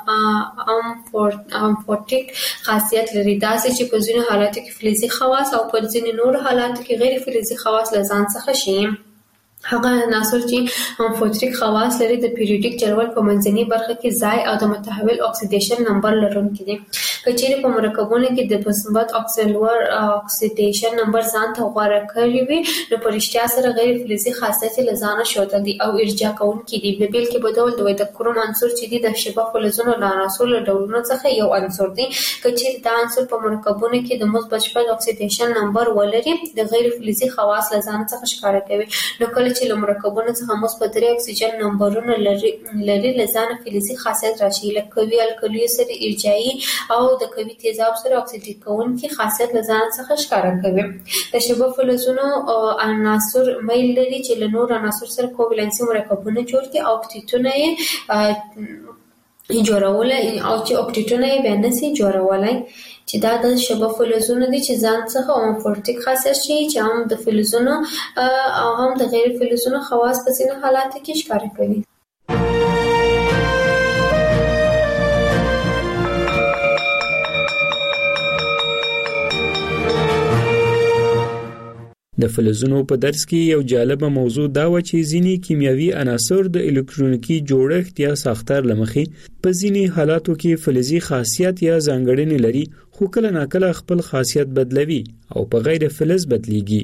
Speaker 9: امفورټیک خاصیت لري، داسې چې په ځینو حالاتو کې فلزي خواص او په ځینو نورو حالاتو کې غیر فلزي خواص له ځان څخه شي. هغه عناصر چې امفورټیک خواص لري د پیریوډیک جدول په منځنۍ برخه کې ځای او د متحول اکسیډیشن نمبر لرونکي دي. که چیرې په مرکبونو کې د مثبت اکسیډیشن نمبر ځان ته غوره کړی وي نو په رښتیا سره غیر فلزي خاصیت له ځانه ښودل دي او ارجاع کوونکي دي. د بیلګې په ډول د کروم عنصر چې د شبه فلزونو له عناصرو له ډولونو څخه یو عنصر دی. که چیرې دا عنصر په مرکبونو کې د مثبت اکسیډیشن نمبر ولري د غیر فلزي خواص له ځان څخه ښکاره کوي. نو کله چې له مرکبونو څخه مثبت اکسیجن نمبرونه لري له ځانه فلزي خاصیت راشي لکه وی الکلیو سره ارجاعي او د قوي تیزاب سره اکسیډیټ کوونکي خاصیت لزان څخه ښکارا کوي. د شبه فلزونو عناصر میل لري چې له نور عناصر سره کوولنسي مرکبونه جوړ کړي او اکتیتونه یې جوړولای او چې اکتیتونه یې بینسي جوړولای چې دا د شبه فلزونو دي چې ځان څخه هوموفورټیک خاصیت شي چې هم د فلزونو او هم د غیر فلزونو خواص په ځینو حالاتو کې ښکار کوي.
Speaker 8: د فلزونو په درس کې یو جالبه موضوع دا و چې ځینی کیمیاوي عناصر د الکترونیکی جوړښت یا ساختار لمخې په ځینی حالاتو کې فلزي خاصیت یا ځانګړنې لري خو کله ناکله خپل خاصیت بدلوي او په غیر فلز بدلیږي.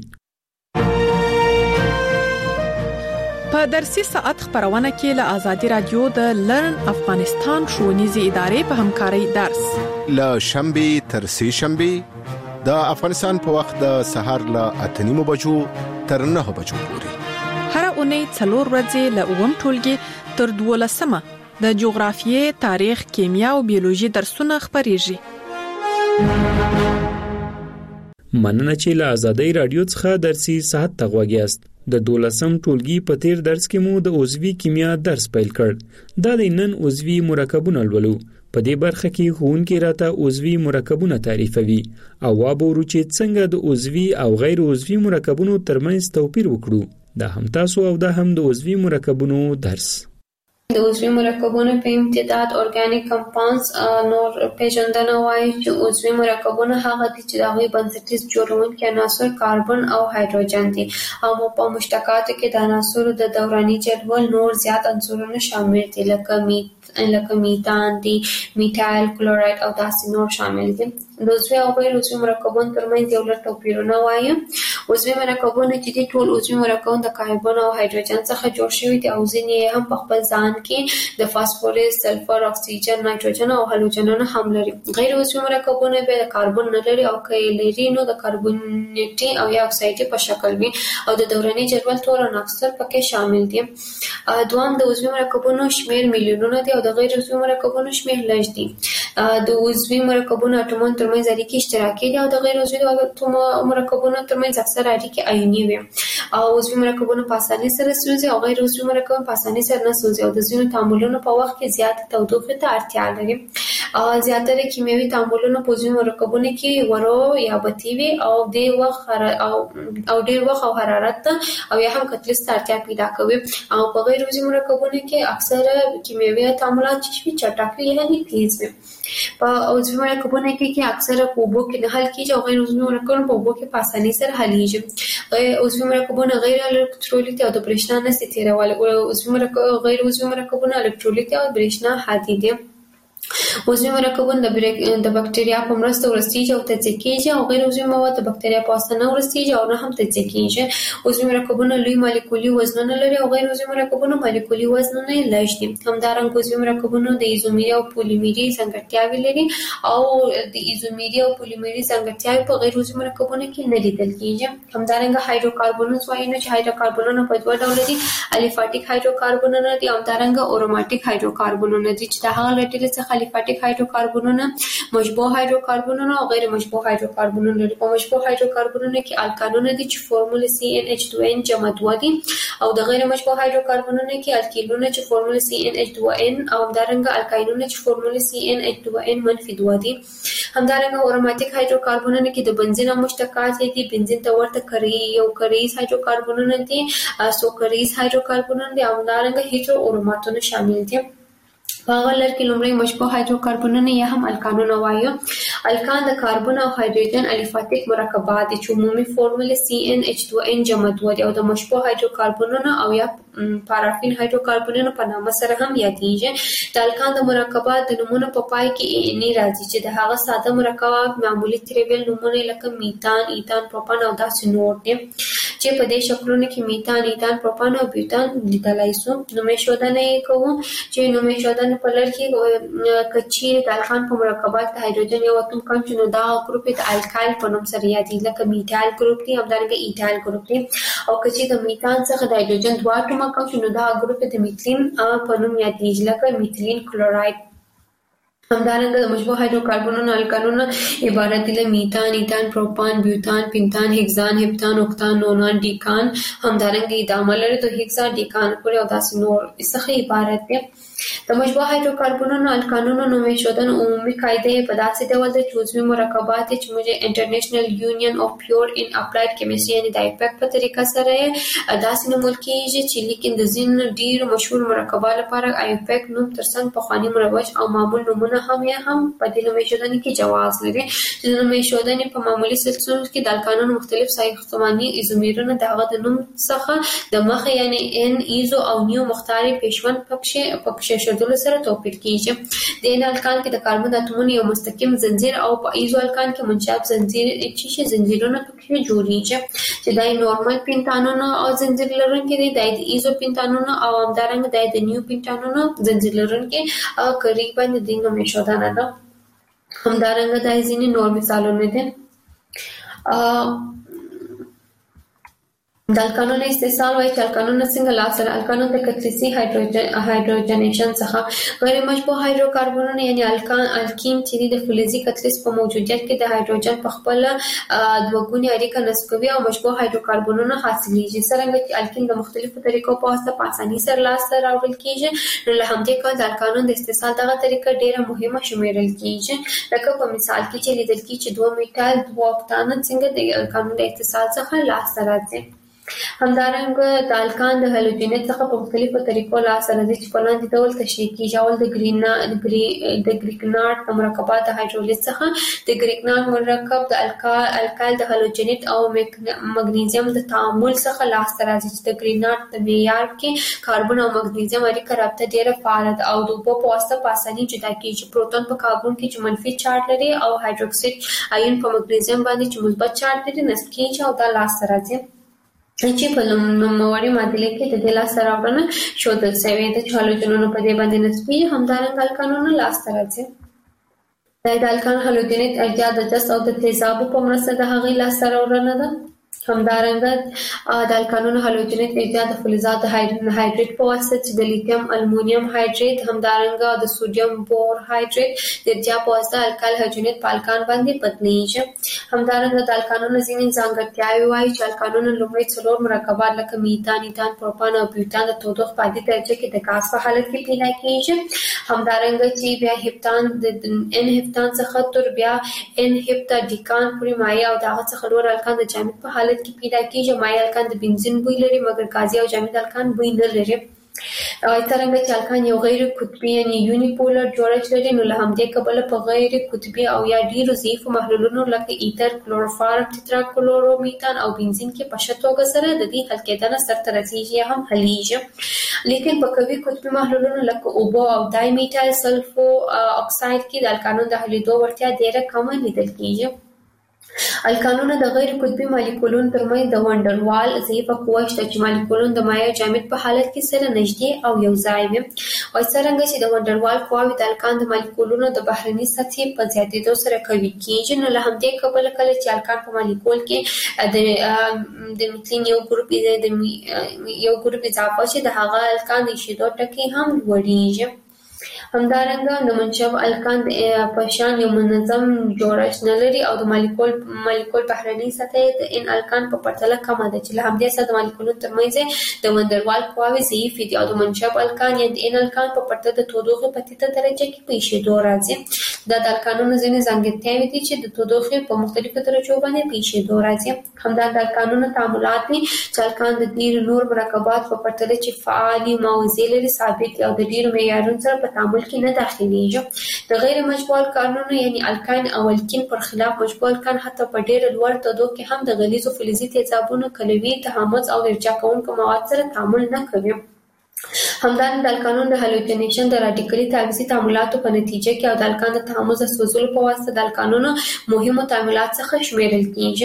Speaker 7: په درسي ساعت خبرونه کې له آزادي رادیو د لرن افغانستان ښوونیزې ادارې په همکارۍ درس
Speaker 6: له شنبه تر سه شنبه د افغانستان په وخت د سحر له 8:30 بجو تر 9 بجو پورې
Speaker 7: هر اونۍ 4 ورځې له اوم ټولګي تر 12مه د جغرافیې، تاریخ، کیمیا او بیولوژي درسونه خبريږي.
Speaker 8: مننه چې له آزادۍ رادیو څخه درسي ساعت ته غوږیاست. د 12م ټولګي په تیر درس کې مو د عضوي کیمیا درس پیل کړ. دا د نن عضوي مرکبونه لولو. په دې برخه کې ښوونکي راته عضوي مرکبونه تعریفوي او وابورو چې څنګه د عضوي او غیر عضوي مرکبونو ترمنځ توپیر وکړو. دا هم تاسو او دا هم د عضوي مرکبونو درس.
Speaker 9: د عضوي مرکبونو په امتداد ارګانیک کمپاونډز نور پیژندنه وایي چې عضوي مرکبونه هغه دي چې د هغوی بنسټیز جوړونکي عناصر کاربن او هایدروجن دي او په مشتقاتو کې د عناصرو د دوراني جدول نور زیات عنصرونه شامل دي لکه میتان دي، میتایل کلوراید او داسې نور شامل دي. د عضوي او غیر عضوي مرکبونو ترمنځ یو لږ توپیرونه وایي. عضوي مرکبونه چې دي ټول عضوي مرکبونه د کاربن او هایدروجن څخه جوړ شوي دي او ځینې هم په خپل ځان کې د فاسفورس، سلفر، اکسیجن، نایتروجن او هالوجنونه هم لري. غیر عضوي مرکبونه به د کاربن نه لري او که لري نو د کاربونیټي او یا اکسایډي په شکل وي او د دوراني جدول ټول عناصر پکې شامل دي. دوام د عضوي مرکبونو شمیر میلیونونه دي او د غیر عضوي مرکبونو شمیر لږ دي. د عضوي مرکبونو اټومونو ترمنځ اړیکې اشتراکي دي او د غیر عضوي مرکبونو ترمنځ اکثر اړیکې آیوني وي. او عضوي مرکبونه په اسانۍ سره سوځي او غیر عضوي مرکبونه په اسانۍ سره نه سوځي او د ځینو تعاملونو په وخت کې زیات تودوخه ته اړتیا لري. زیاتره کیمیاوي تعاملونه په عضوي مرکبونو کې ورو یا بطي وي او ډېر وخت او حرارت او یا هم کتلې ته اړتیا پیدا کوي. او په غیر عضوي مرکبونو کې اکثره کیمیاوي تعاملات چې چټک وي یعنی تیز وي. په عضوي مرکبونو کې اکثره په اوبو کې نه حل کیږي او غیر عضوي مرکبونه په اوبو کې په اسانۍ سره حلیږي. عضوي مرکبونه غیر الکترولیت او د برېښنا نه ستیرول. غیر عضوي مرکبونه الکترولیت او برېښنا هادي دي. عضوي مرکبونه د بکټریا په مرسته ورستېږي او تجزیه کېږي او غیر عضوي مواد د بکټریا په واسطه نه ورستېږي او نه هم تجزیه کېږي. عضوي مرکبونه لوی مالیکولي وزنونه لري او غیر عضوي مرکبونه مالیکولي وزنونه لږ دي. همدارنګه عضوي مرکبونه د ایزومري او پولیمري ځانګړتیاوې لري او د ایزومري او پولیمري ځانګړتیاوې په غیر عضوي مرکبونو کې نه لیدل کېږي. همدارنګه هایدروکاربونز وایي چې هایدروکاربونونه په دوه ډول دي. الیفاټیک هایدروکاربونونه دي او همدارنګه اروماتیک هایدروکاربونونه دي چې د هغه له ډلې څخه الیفاټیک هایدروکاربونونه، مشبوع هایدروکاربونونه او غیر مشبوع هایدروکاربونونه لري. په مشبوع هایدروکاربونونه کې الکانونه دي چې فورموله CnH2n جمع 2 دي او د غیر مشبوع هایدروکاربونونه کې الکیلونه چې فورموله CnH2n او همدارنګه الکاینونه چې فورموله CnH2n- 2 دي. همدارنګه اروماتیک هایدروکاربونونه کې د بنزین او مشتقات دي. بنزین ته ورته یو کریز هایدروکاربونونه دي، سوکریز هایدروکاربونونه دي او همدارنګه هیټرو اروماتونه شامل دي. په هغه لړ کې لومړی مشبوع هایدروکاربونونه یا هم الکانونه وایو. الکان د کاربن او هایدروجن الیفاټیک مرکبات دي چې عمومي فورموله CnH2n جمع 2 دي او د مشبوع هایدروکاربونونه او یا پارافین هایدروکاربونونو په نامه سره هم یادېږي. د الکان د مرکبات د نومونو په پای کې نه راځي چې د هغه ساده مرکبات معمولی تریبل نومونه لکه میتان، ایتان، پروپان او داسې نور دي چې په دې شکلونو کې میتان، ایتان، پروپان او بیوتان لیدلای شو. نومې شودنه کوو چې نومې شودنه په لړ کې کچې د الکان په مرکبات د هایدروجن یو اتوم کم چې نو دا ګروپ د الکایل په نوم سره یادېږي لکه میتایل ګروپ دی، همدارنګه ایتایل ګروپ دی. او کچې د میتان څخه د هایدروجن دوه اتوم کم چې نو دا ګروپ د میتلین په نوم یادېږي لکه میتلین کلوراید. همدارنګه د مشبوع هایدروکاربنونو الکانونه عبارت دي له میتان، ایتان، پروپان، بیوتان، پینتان، هگزان، هپتان، اوکتان، نونان، ډیکان. همدارنګه ادامه لري د هگزا، ډیکان پورې او داسې نور څخه عبارت دي. د مشبوع هایدروکاربنونو الکانونو نوم ایښودنه عمومي قاعده په داسې ډول ده چې عضوي مرکبات چې موږ انټرنیشنل یونین اف پیور ان اپلایډ کیمستري یعنی د ایپک په طریقه سره داسې نومول کیږي چې لیکن د ځینو ډیر مشهور مرکبات لپاره ایپک نوم ترڅنګ په خواني مروج او معمول نومونه هم په دې نوم ایښودنه کې جواز لري. چې نوم ایښودنه په معمولی سلسلو کې د الکانونو مختلف ساختماني ایزومرونه دغه د نوم څخه د مخ یعنی ان ایزو او نیو مختاري پېښون پکښې شدل سره توپیر کیږي. د ان الکان کې د کاربن اتومونو یو مستقیم زنجیر او په ایزو الکان کې منشاب زنجیر چې زنجیرونه پکې جوړیږي چې دای نورمال پینتانونو او زنجیر لرونکي دي. د ایزو پینتانونو او همدارنګه د نیو پینتانونو زنجیر لرونکي قریبا د دې نوم ایښودنه ده. همدارنګه د ځینې نور مثالونه دي. د الکانونو استحصال وایي چې الکانونه څنګه لاسته الکانون د کتلیسي هایدروجنیشن څخه غیر مشبوع هایدروکاربنونه یعنی الکین چې د فلزي کتلیس په موجودیت کې د هایدروجن په خپل دوه اړیکه نصب کوي او مشبوع هایدروکاربنونه حاصلېږي. څرنګه چې الکین د مختلفو طریقو په واسطه په اسانۍ سره لاسته راوړل کیږي، نو له همدې کبله د الکانون د استحصال دغه طریقه ډیره مهمه شمیرل کیږي. لکه په مثال کې چې لیدل کیږي چې 2 میټال 2 اکتان څنګه د الکانون د استحصال څخه لاسته راځي. همدارنګه د الکان د هالوجینیت څخه په مختلفو طریقو لاسته راځي چې په لاندې ډول تشریح کیږي. اول د ګریګنارډ د مرکبات د هایدرولیز څخه د ګریګنارډ مرکب د الکال د هالوجینیت او مګنیزیم د تعامل څخه لاسته راځي چې د ګریګنارډ د معیار کې کاربن او مګنیزیم اړیکه رابطه ډیره فعاله ده او د اوبو په واسطه په اسانۍ جدا کیږي. پروتون په کاربن کې چې منفي چارج لري او هایدروکساید آیون په مګنیزیم باندې چې مثبت چارج لري نصب کیږي او دا لاسته راځي. چې په نوموړي معادله کې د دې لاسته راوړنه ښودل شوې ده چې هالوجنونه په دې باندې نسبي همدارنګه الکانونه لاسته راځي. د الکان هالوجنیت اجزا د جست او د تیزابو په مرسته د هغې لاسته راوړنه ده. همدارنګه د الکانونو هالوجنیت اجزا د فلزات هایدریت په واسطه چې د لیتیم المونیم هایدریت همدارنګه د سوډیم بور هایدریت د اجزا په واسطه الکال هالوجنیت په الکان باندې بدلیږي. همدارنګه د الکانونو ځینې ځانګړتیاوې وایي چې الکانونو لومړی 4 مرکبات لکه میتان، ایتان، پروپان او بیوتان د تودوخې په عادي درجه کې د ګاز په حالت کې پیدا کیږي. همدارنګه چې بیا هپتان د ان هپتان څخه تر بیا ان هپتا ډیکان پورې مایع او دغه څخه لوړ الکان د جامد په حالت کې پیدا کیږي. مایع الکان د بنزین بوی لري مګر غازي او جامد الکان بوی نه لري. څرنګه چې الکان یو غیر قطبي یعنی یونیپولر جوړښت لري، نو له همدې کبله په غیر قطبي او یا ډیرو ضعیفو محلولونو لکه ایتر، کلوروفارم، ټیټراکلورومیتان او بنزین کې په ښه توګه سره د دې حل کېدنه سرته رسیږي یا هم حلیږي. لیکن په قوي قطبي محلولونو لکه اوبو او دای میټایل سلفو اکساید کې د الکانونو د حلیدو وړتیا ډیره کمه لیدل کیږي. الکانونه د غیر قطبي مالیکولونو ترمنځ د وانډروال ضعیفه قوه شته چې مالیکولونه د مایع جامد په حالت کې سره نږدې او یو ځای وي. او څرنګه چې د وانډروال قوه د الکان د مالیکولونو د بهرني سطحې په زیاتېدو سره قوي کیږي، نو له همدې کبله کله چې الکان په مالیکول کې د میتلین یو ګروپ اضافه شي د هغه الکان د ایښودو ټکي هم لوړیږي. همدارنګه د منشب الکان په شان یو منظم جوړښت نه لري او د مالیکول بهرنۍ سطحه د ان الکان په پرتله کمه ده چې له همدې سره د مالیکولونو ترمنځ د وانډروال قواوې ضعیفې دي او د منشب الکان یا د ان الکان په پرتله د تودوخې په ټیټه درجه کې په ایښودو راځي. دا د الکانونو ځینې ځانګړتیاوې دي چې د تودوخې په مختلفو درجو باندې په ایښودو راځي. همدا د الکانونو تعاملات دي چې الکان د ډېرو نور مرکبات په پرتله چې فعالې موضوع لري ثابت او د ډېرو معیارونو سره په تعامل کې نه داخليږي. د غیر مشبوع الکانونو یعنی الکاین او الکین پر خلاف مشبوع الکان حتی په ډېر لوړ تودوخې هم د غلیظو فلزي تیزابونو، کلوي، تحمض او ارجاع کوونکو مواد سره تعامل نه کوي. همدارنګه د الکانونو د هالوجنیشن د راډیکالي تعویضي تعاملاتو په نتیجه کې او د الکان د تحمض د سوځولو په واسطه د الکانونو مهمو تعاملات څخه شمیرل کیږي.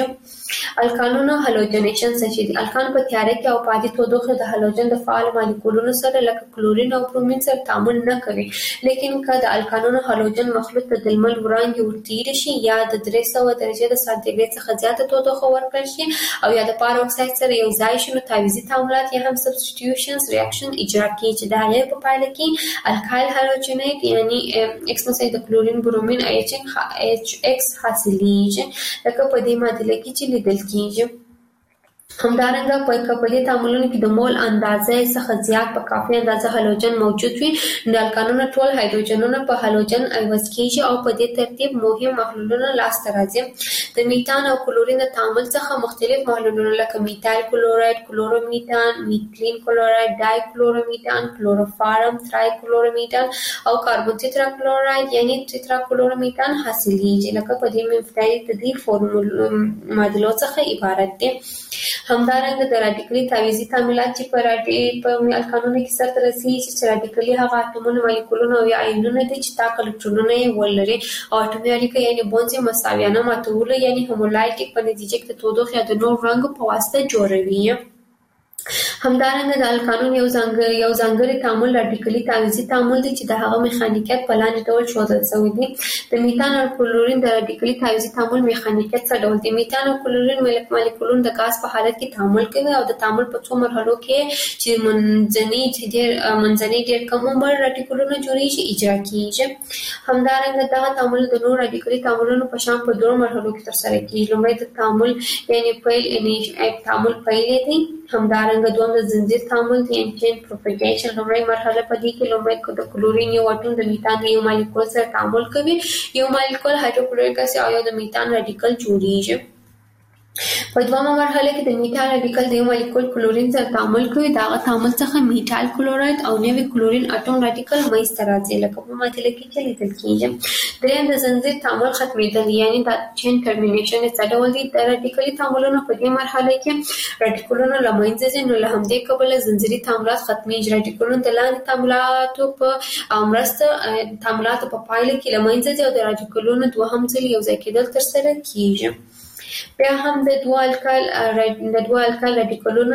Speaker 9: الکانونو هالوجنیشن څه دي؟ الکان په تیاره کې او پاتې تودوخه د هالوجن د فعال مالیکولونو سره لکه کلورین او برومین سره تعامل نه کوي. لیکن که د الکانونو هالوجن مخلوط ته د لمر وړانګې ورتېر شي یا د 300 درجه د سانتیګریډ څخه زیاته تودوخه ورکړل شي او یا د پار اکساید سره یو ځای شي، نو تعویضي تعاملات یا هم سبسټیټیوشنز ریاکشن اجرا کوي چې د هغې په پایله کې الکایل هالوجنیټ یعنی ایکس مثلا د کلورین برومین ایچ ایکس حاصلېږي لکه په دې معادله کې چې لیدل کېږي. همدارنګه په کپلي تعاملونو کې د مول اندازه څخه زیات په کافي اندازه هالوجن موجود وي، نو الکانونه ټول هایدروجنونه په هالوجن عوض کیږي او په دې ترتیب مهم محلولونه لاسته راځي. د میتان او کلورین د تعامل څخه مختلف محلولونه لکه میتایل کلوراید، کلورومیتان، میتلین کلوراید، ډای کلورومیتان، کلوروفارم، ترای کلورومیتان او کاربون تترا کلوراید یعنی تترا کلورومیتان حاصلېږي لکه په دې مفتاحي تدریج فورمول معادلو څخه عبارت دي. همدارنګه د رادیکلي تعویضي تعاملات چې په الکانونو کې سرته رسېږي چې رادیکلي هغه اتومونه، مالیکولونه او یا آیونونه دي چې طاق الکترونونه یې ولري او اټومي اړیکه یعنی بونز یې مساویانه ماتولو یعنی هومولایټیک په نتیجه کې د تودوخې یا د نور رنګ په واسطه جوړوي. همدارنګه د الکانون یو ځانګړی تعامل رادیکلي تعویضي تعامل دی چې د هغه میخانیکیت په لاندې ډول ښودل شوی دی. د میتان او کلورین د رادیکلي تعویضي تعامل میخانیکیت څه ډول دی؟ میتان او کلورین مالیکولونه د غاز په حالت کې تعامل کوي او د تعامل په څو مرحلو کې چې منځني ډېر کم عمر رادیکولونه جوړیږي اجرا کیږي. همدارنګه دغه تعامل د نور رادیکلي تعاملونو په شان په 2 مرحلو کې ترسره کیږي. لومړی د تعامل یعنی پیل یعنی تعامل پیل دی. همدارنګه دوم د زنجیر تعامل دی چین پروپاګیشن. لومړی مرحله په دې کې لومړی د کلورین یو اټوم د میتان د یو مالیکول سره تعامل کوي، یو مالیکول هایدروکلوریک اسید او یو د میتان رادیکل جوړیږي. په دومره مرحله کې د میتان رادیکل د یو مالیکول کلورین سره تعامل کوي، داغه تعامل څخه میتایل کلوراید او نوی کلورین اټوم رادیکل منځته راځي لکه په معادله کې چې لیدل کېږي. دریم د زنجیر تعامل ختمېدل یعنی د چین ټرمینیشن څه ډول دی؟ د رادیکلي تعاملونو په دې مرحله کې رادیکلونه له منځه ځي، نو له همدې کبله زنجیري تعاملات ختمېږي. رادیکلونه د لاندې تعاملاتو په مرسته تعاملاتو په پایله کې له منځه ځي او د رادیکلونو دوهم ځل یو ځای کېدل ترسره کېږي. بیا هم د دوه الکایل رادیکلونو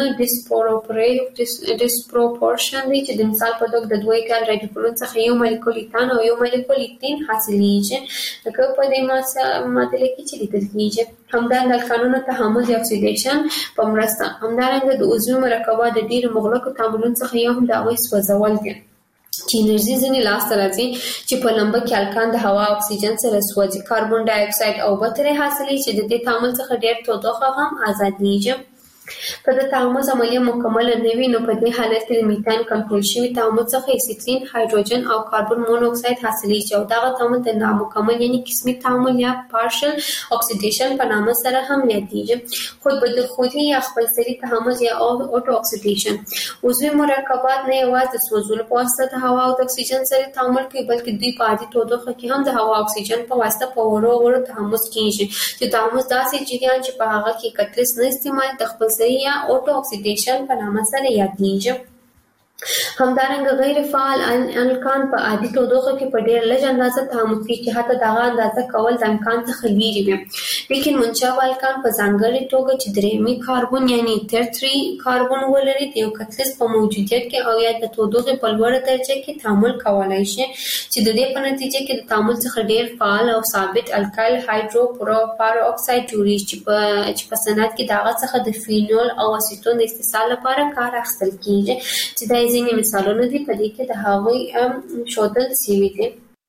Speaker 9: ډیسپروپورشن دی چې د مثال په توګه د دوه الکایل رادیکلونو څخه یو مالیکول ایتان او یو مالیکول ایتین حاصلېږي لکه په دې معادله کې چې لیدل کېږي. همدارنګه الکانونو تحمض یا اکسیډیشن په مرسته. همدارنګه د عضوي مرکبات د ډېرو مغلقو تعاملونو څخه یو هم د هغوی سوځول دي چې انرژي ځینې لاسته راځي چې په لمبه کې الکان د هوا اکسیجن سره سوځي. کاربن ډای اکساید او اوبه ترې حاصلېږي چې د دې تعامل څخه ډېر تودوخه هم ازادېږي. که د تعامل عملیه مکمله نه وي نو په دې حالت کې د میتان کنټرول شوي تعامل څخه اکسیټرین، هایدروجن او کاربن مونو اکساید حاصلېږي او دغه تعامل د نامکمل یعنی قسمي تعامل یا پارشل اکسیډیشن په نامه سره هم یادېږي. خود به خودي یا خپلسري تحمض یا اوټو اکسیډیشن. عضوي مرکبات نه یوازې د سوځولو په واسطه د هوا او د اکسیجن سره تعامل کوي بلکې دوی په عادي تودوخه کې هم د هوا او اکسیجن په واسطه په وړو تحمض کېږي چې تحمض داسې جریان چې په هغه کې کتلس نه استعمال د خپل یا اوټو اکسیډیشن په نامه سره یادېږي. همدارنګه غیر فعال الکان په عادي تودوخه کې په ډېر لږ اندازه تعامل کوي چې حتی دغه اندازه کول د امکان څخه لرې وي. لیکن منشأ الکان په ځانګړې توګه چې درېیمي کاربن یعنی ترتري کاربن ولري د یو کتلس په موجودیت کې او یا د تودوخې په لوړه درجه کې تعامل کولی شي چې د دې په نتیجه کې د تعامل څخه ډېر فعال او ثابت الکایل هایدروپارو اکساید جوړیږي چې په صنعت کې دغه څخه د فینول او اسیټون د استحصال لپاره کار اخیستل کېږي چې دا ځینې مثالونه دي په دې کې د هغوی ښودل شوي دي.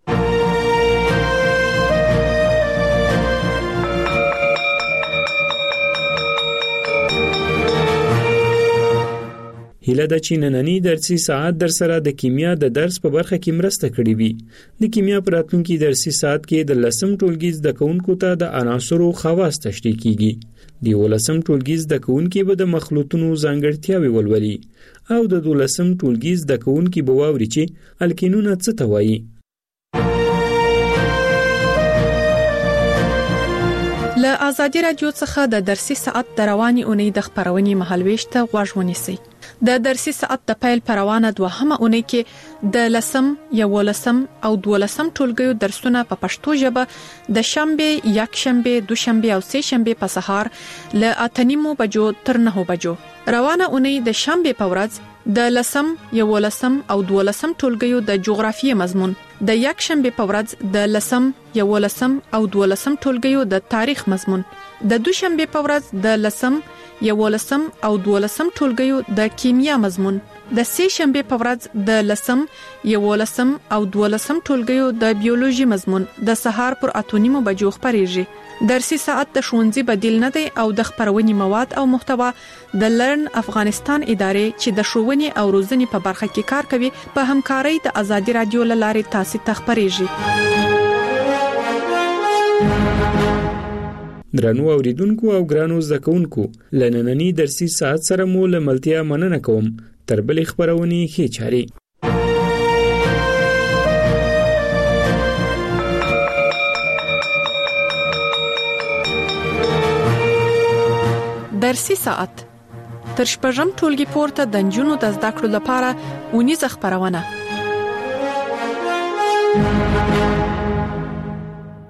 Speaker 8: هیله ده چې نننی درسي ساعت در سره د کیمیا د درس په برخه کې مرسته کړې وي. د کیمیا په راتلونکي درسي ساعت کې د 10م ټولګي زده کوونکو ته د عناصرو خواص تشریح کیږي. د 11م ټولګي زده کوونکي به د مخلوطونو ځانګړتیاوې ولولي او د 12م ټولګي زده کوونکي به واوري چې الکینونه څه ته وایي.
Speaker 7: له آزادي رادیو څخه د درسي ساعت د رواني اونۍ د خبرونې مهالويش ته غوږ ونیسئ. د درسي ساعت د پیل پروانه دوهمه اونۍ کې د لسم، یولسم او دولسم ټولګیو درسونه په پښتو ژبه د شنبه، یکشنبه، دوشنبه او سه شنبه په سهار ل 8:30 بجو تر 9 بجو. روانه اونۍ د شنبه په ورځ د لسم، یولسم او دولسم ټولګیو د جغرافیې مضمون، د یکشنبه په ورځ د لسم، یولسم او دولسم ټولګیو د تاریخ مضمون، د دوشنبه په ورځ د لسم، یولسم او دولسم ټولګیو د کیمیا مضمون، د سه شنبه په ورځ د لسم، یولسم او دولسم ټولګیو د بیولوژي مضمون د سهار پر 8:30 بجو خبريږي. درسي ساعت د ښوونځي بدیل نه دی او د خبرونې مواد او محتوا د لرن افغانستان ادارې چې د ښوونې او روزنې په برخه کې کار کوي په همکارۍ د ازادي رادیو لارې تاسو ته خبريږي.
Speaker 8: درنو اوریدونکو او ګرانو زدهکونکو، لنننی درسي ساعت سره مو لملتیا مننه کوم. تر بلې خبرونې ښې چاري.
Speaker 7: درسي ساعت تر شپږم ټولګي پورته د نجونو د زده کړو لپاره اونیزه خبرونه.